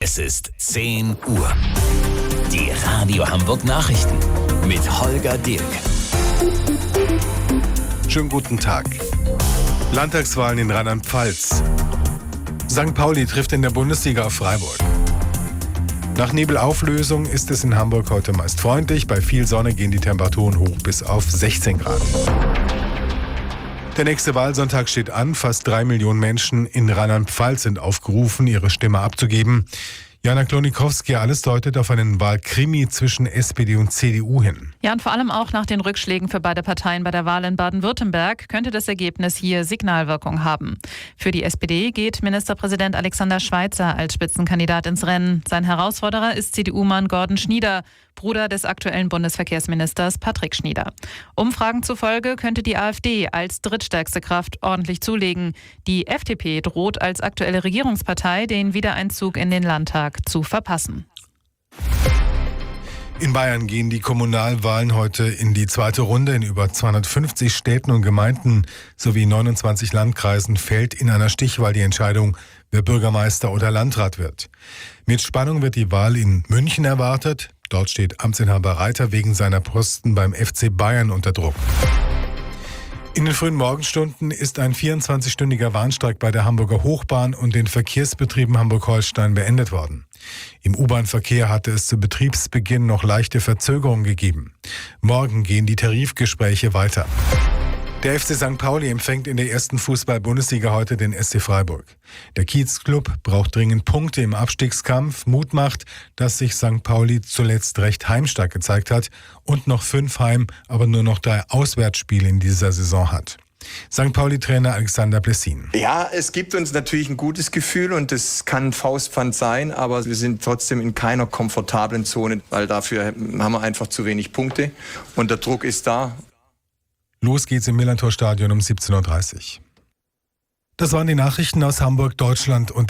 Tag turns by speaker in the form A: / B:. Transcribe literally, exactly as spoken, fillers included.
A: Es ist zehn Uhr. Die Radio Hamburg Nachrichten mit Holger Dirk.
B: Schönen guten Tag. Landtagswahlen in Rheinland-Pfalz. Sankt Pauli trifft in der Bundesliga auf Freiburg. Nach Nebelauflösung ist es in Hamburg heute meist freundlich. Bei viel Sonne gehen die Temperaturen hoch bis auf sechzehn Grad. Der nächste Wahlsonntag steht an. Fast drei Millionen Menschen in Rheinland-Pfalz sind aufgerufen, ihre Stimme abzugeben. Jana Klonikowski, alles deutet auf einen Wahlkrimi zwischen S P D und C D U hin.
C: Ja, und vor allem auch nach den Rückschlägen für beide Parteien bei der Wahl in Baden-Württemberg könnte das Ergebnis hier Signalwirkung haben. Für die S P D geht Ministerpräsident Alexander Schweitzer als Spitzenkandidat ins Rennen. Sein Herausforderer ist C D U-Mann Gordon Schnieder, Bruder des aktuellen Bundesverkehrsministers Patrick Schnieder. Umfragen zufolge könnte die AfD als drittstärkste Kraft ordentlich zulegen. Die F D P droht als aktuelle Regierungspartei den Wiedereinzug in den Landtag zu verpassen.
B: In Bayern gehen die Kommunalwahlen heute in die zweite Runde. In über zweihundertfünfzig Städten und Gemeinden sowie neunundzwanzig Landkreisen fällt in einer Stichwahl die Entscheidung, wer Bürgermeister oder Landrat wird. Mit Spannung wird die Wahl in München erwartet. Dort steht Amtsinhaber Reiter wegen seiner Posten beim F C Bayern unter Druck. In den frühen Morgenstunden ist ein vierundzwanzigstündiger Warnstreik bei der Hamburger Hochbahn und den Verkehrsbetrieben Hamburg-Holstein beendet worden. Im U-Bahn-Verkehr hatte es zu Betriebsbeginn noch leichte Verzögerungen gegeben. Morgen gehen die Tarifgespräche weiter. Der F C Sankt Pauli empfängt in der ersten Fußball-Bundesliga heute den S C Freiburg. Der Kiezclub braucht dringend Punkte im Abstiegskampf. Mut macht, dass sich Sankt Pauli zuletzt recht heimstark gezeigt hat und noch fünf Heim-, aber nur noch drei Auswärtsspiele in dieser Saison hat. Sankt Pauli-Trainer Alexander Blessin.
D: Ja, es gibt uns natürlich ein gutes Gefühl und es kann ein Faustpfand sein, aber wir sind trotzdem in keiner komfortablen Zone, weil dafür haben wir einfach zu wenig Punkte und der Druck ist da.
B: Los geht's im Millantor-Stadion um siebzehn Uhr dreißig. Das waren die Nachrichten aus Hamburg, Deutschland und